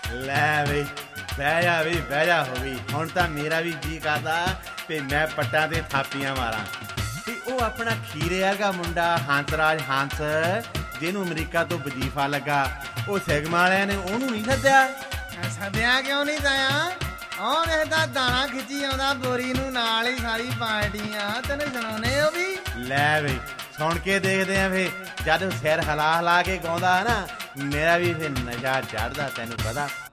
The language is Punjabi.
ਲੈ ਬਈ ਬਹਿ ਜਾ ਹੋ ਗਈ। ਹੁਣ ਤਾਂ ਮੇਰਾ ਵੀ ਜੀ ਕਰਦਾ ਤੇ ਮੈਂ ਪੱਟਾਂ ਤੇ ਥਾਪੀਆਂ ਮਾਰਾਂ। ਤੇ ਉਹ ਆਪਣਾ ਖੀਰੇ ਵਰਗਾ ਮੁੰਡਾ ਹੰਸਰਾਜ ਹੰਸ, ਜਿਹਨੂੰ ਅਮਰੀਕਾ ਤੋਂ ਵਜ਼ੀਫਾ ਲੱਗਾ, ਉਹ ਸਿਗਮਾ ਵਾਲਿਆਂ ਨੇ ਉਹਨੂੰ ਨਹੀਂ ਸੱਦਿਆ? ਸੱਦਿਆ ਕਿਉਂ ਨਹੀਂ ਤਾਇਆ? ਉਹਨੇ ਤਾਂ ਦਾਣਾ ਖਿੱਚੀ ਆਉਂਦਾ ਬੋਰੀ ਨੂੰ, ਨਾਲ ਹੀ ਸਾਰੀ ਪਾਰਟੀਆਂ ਤੈਨੂੰ ਸੁਣਾਉਣੇ। ਉਹ ਵੀ ਲੈ ਬਈ ਸੁਣ ਕੇ ਦੇਖਦੇ ਆ ਫੇ। ਜਦ ਸਿਰ ਹਿਲਾ ਕੇ ਗਾਉਂਦਾ ਨਾ, ਮੇਰਾ ਵੀ ਫੇ ਨਸ਼ਾ ਚੜਦਾ, ਤੈਨੂੰ ਪਤਾ।